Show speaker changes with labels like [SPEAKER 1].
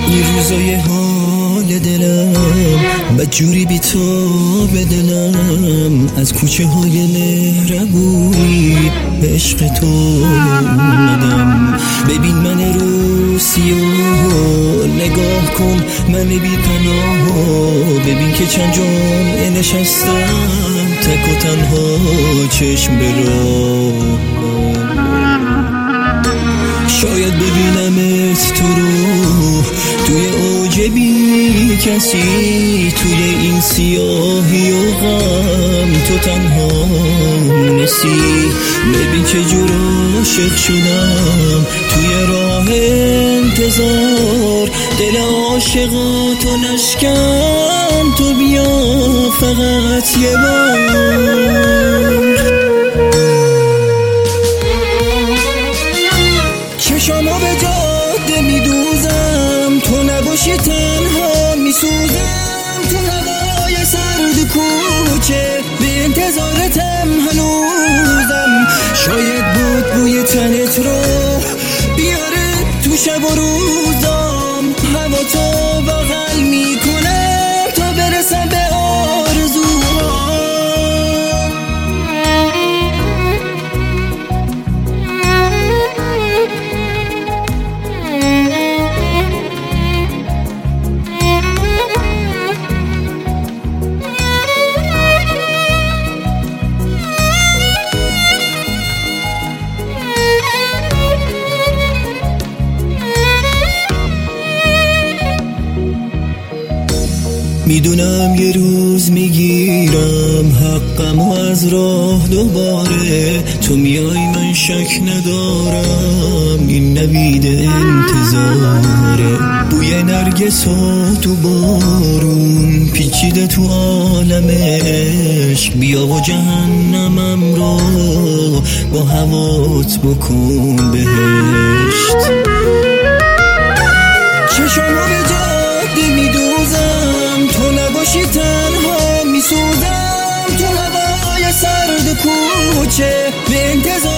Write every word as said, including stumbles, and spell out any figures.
[SPEAKER 1] این روزای حال دلم بدجوری بی تو به دلم، از کوچه های مهربونی به عشق تو اومدم. ببین من رو سیاه، نگاه کن من بی پناه، ببین که چند جمعه نشستم تک و تنها چشم به راه. شاید ببینمت تو رو توی اوج بی کسی، توی این سیاهی و غم تو تنها نسی. ببین چه جور عاشق شدم توی راه انتظار، دل عاشقاتو نشکن تو بیا فقط یه بار. چشامو به جاده میدوزم، تو نباشی تنها میسوزم. تو هوای سرد کوچه به انتظارتم هنوزم. شاید بود بوی تنت رو بیاره تو شب و روزام، هوا تو بغل میکنه تا برسم به آرزوام. میدونم یه روز میگیرم حقم و از راه دوباره، تو میای من شک ندارم این نوید انتظاره. بوی نرگس و تو بارون پیچیده تو عالم عشق، بیا و جهنمم رو با هوات بکن بهشت. چشمو به جاده میدوزم، تو نباشی تنها میسوزم. تو هوای سرد کوچه به انتظار